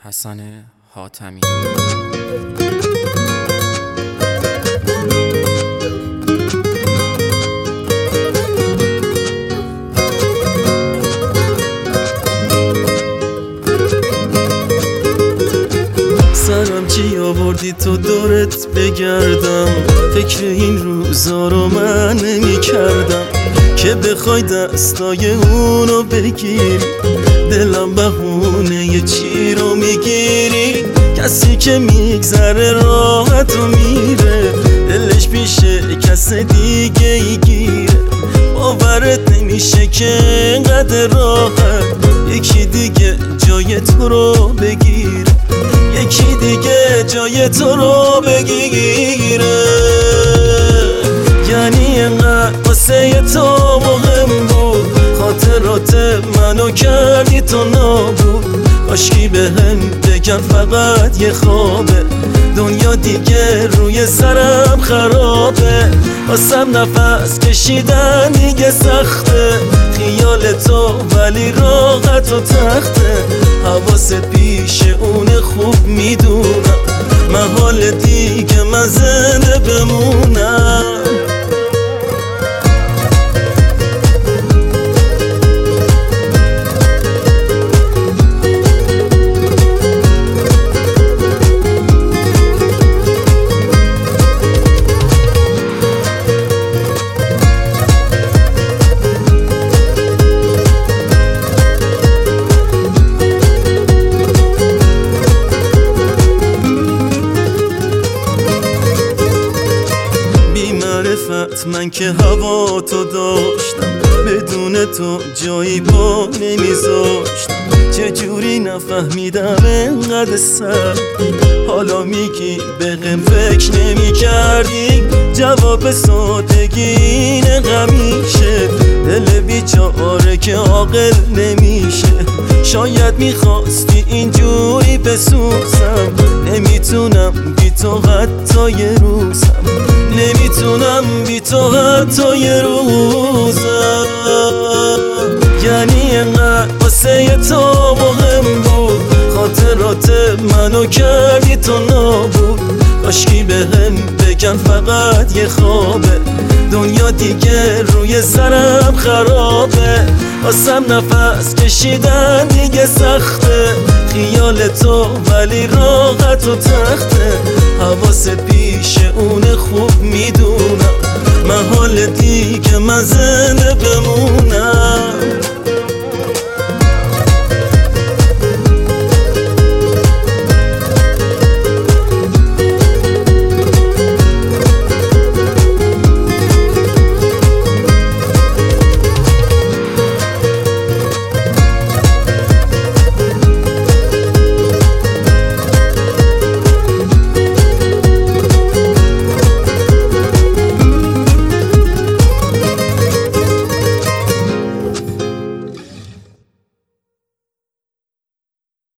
حسن حاتمی. سرم چی آوردی تو دورت بگردم، فکر این روزا رو من نمی کردم که بخوای دستای اونو بگیری، دلم بهونه یه چی رو میگیری. کسی که میگذره راحت و میره، دلش پیشه کس دیگه ای گیره. باورت نمیشه که انقدر راحت یکی دیگه جای تو رو بگیره، یکی دیگه جای تو رو بگیره. یعنی انقدر واسه تو مهم بود، خاطرات منو کردی تو نابود. کاشکی بهم بگن فقط یه خوابه، دنیا دیگه روی سرم خرابه. واسم نفس کشیدن دیگه سخته، خیال تو ولی راحت و تخته. حواست پیش اونه خوب میدونم، محال دیگه من زنده بمونم. من که هوا تو داشتم، بدون تو جایی پا نمیذاشتم. چجوری نفهمیدم انقدر سر، حالا میگی بهم فکر نمی کردی. جواب سادگی اینه همیشه، دل بیچاره که عاقل نمیشه. شاید میخواستی اینجوری بسوزم، نمیتونم بی تو حتی یه روزم، نمیتونم بی تو حتی یه روزم. یعنی انقدر واسه تو مهم بود، خاطرات منو کردی تو نابود. کاشکی بهم بگن فقط یه خوابه، دنیا دیگه روی سرم خرابه. واسم نفس کشیدن دیگه سخته، خیال تو ولی راحت و تخته. حواست پیش اونه خوب میدونم، محال دیگه من زنده بمونم.